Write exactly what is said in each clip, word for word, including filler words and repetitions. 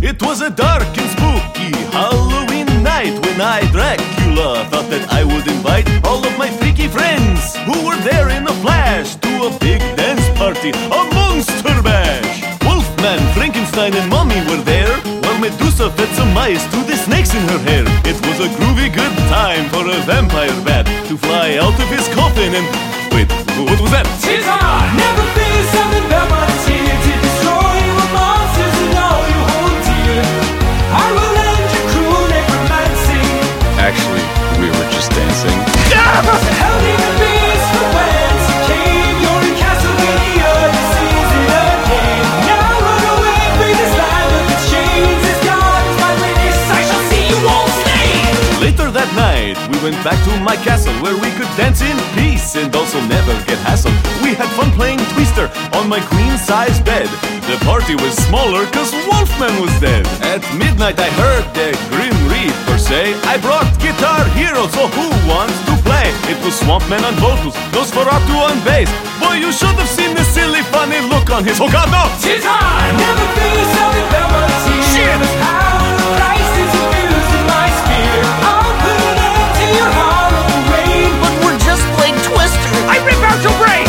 It was a dark and spooky Halloween night when I, Dracula, thought that I would invite all of my freaky friends who were there in a flash to a big dance party, a monster bash. Wolfman, Frankenstein and Mummy were there, while Medusa fed some mice to the snakes in her hair. It was a groovy good time for a vampire bat to fly out of his coffin and... Wait, what was that? Tis I! Never fear something about my tear to destroy your monsters and all you hold dear. I will end your cruel necromancy. Actually, we were just dancing. The hell-demon beast from whence you came. You're in Castlevania, this is it again. Now run away, free this land of its chains. As God is my witness, I shall see you all slain. Later that night, we went back to my castle where we could dance in peace and also never get hassled. We had fun playing Twister on my queen-size bed. The party was smaller cause Wolfman was dead. At midnight I heard the Grim Reaper say, I brought Guitar Hero, so who wants to play? It was Swampman on vocals, Nosferatu on bass. Boy, you should have seen the silly funny look on his... Oh God, no! Tis I! Never fear something about my tear. Shit! The power of Christ is infused in my spear. I'll put an end to your horrible reign. But we're just playing Twister. I rip out your brain!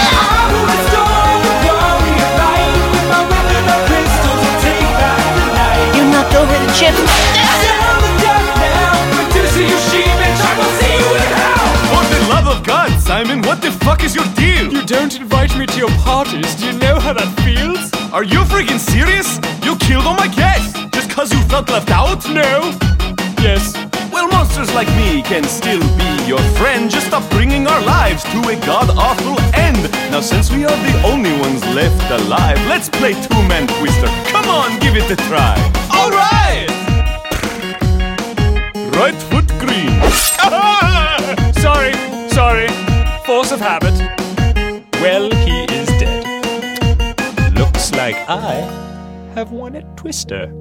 I will restore the glory of light. With my weapon of crystals and take back the night. You knocked over the chip. Down the death now. Medusa, you she-bitch, I will see you in hell. For the love of God, Simon, what the fuck is your deal? You don't invite me to your parties. Do you know how that feels? Are you freaking serious? You killed all my guests just cause you felt left out? No. Yes. Well, monsters like me can still be your friend. Just stop bringing our lives to a god-awful end. Now, since we are the only ones left alive, let's play two-man Twister. Come on, give it a try. All right! Right foot green. Sorry, sorry. Force of habit. Well, he is dead. Looks like I have won at Twister.